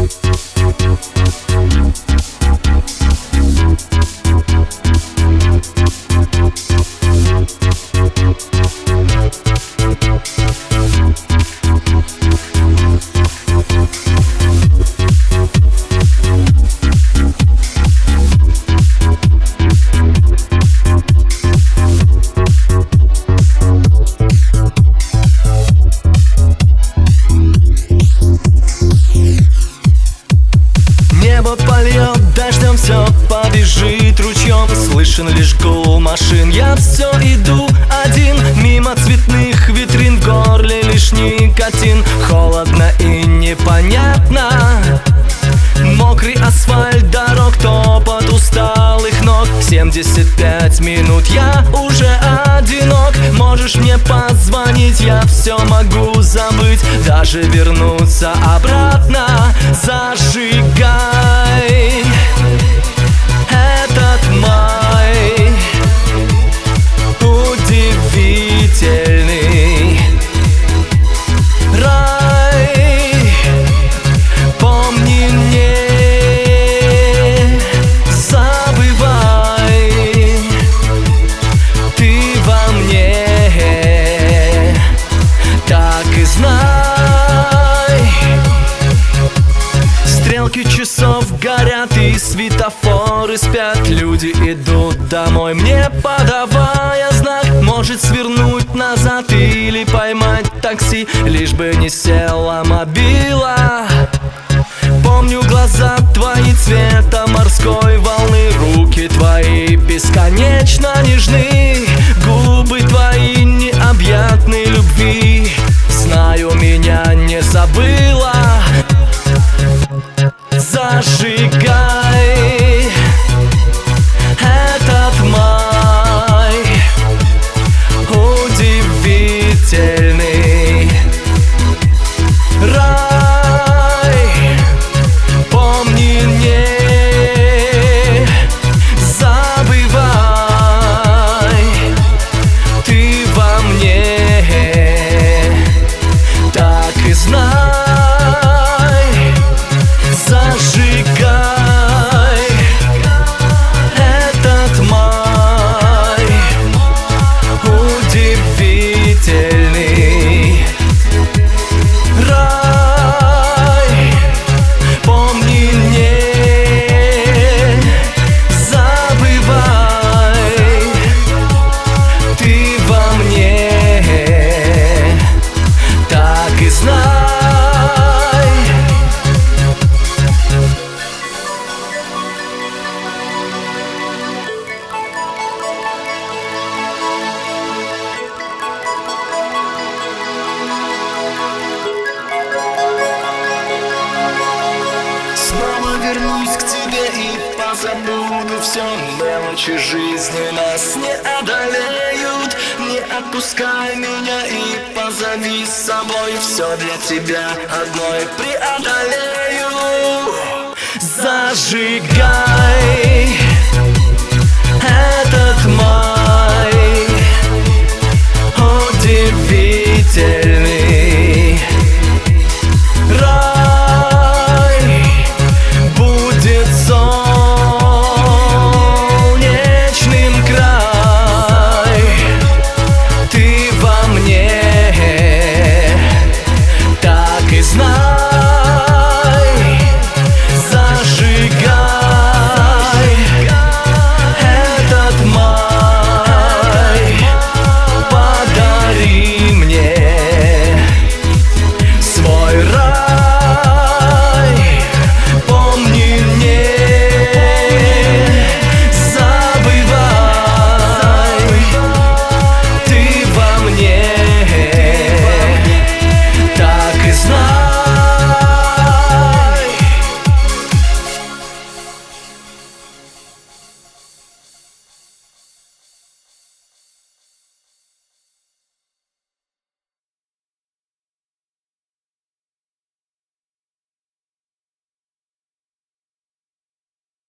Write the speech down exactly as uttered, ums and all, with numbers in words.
Польет дождем, все побежит ручьем. Слышен лишь гул машин, я все иду один. Мимо цветных витрин, в горле лишь никотин. Холодно и непонятно. Мокрый асфальт дорог, топот усталых ног. Семьдесят пять минут, я уже одинок. Можешь мне позвонить, я все могу забыть, даже вернуться обратно. Зажигай этот май удивительный рай. Помни, не забывай, ты во мне, так и знай. Стрелки часов горят и светофоры спят. Люди идут домой, мне подавая знак. Может свернуть назад или поймать такси, лишь бы не села мобила. Помню глаза твои цвета морской волны. Руки твои бесконечно нежны. Губы твои необъятны любви. Знаю, меня не забыла. Зажигай этот май удивительный рай. Помни, не забывай, ты во мне, так и знай. Зажигай этот май удивительный рай. Помни, не забывай, ты во мне, так и знай. Снова вернусь к тебе и позабуду все. Мелочи жизни нас не одолеют. Не отпускай меня и позови с собой. Все для тебя одной преодолею. Зажигай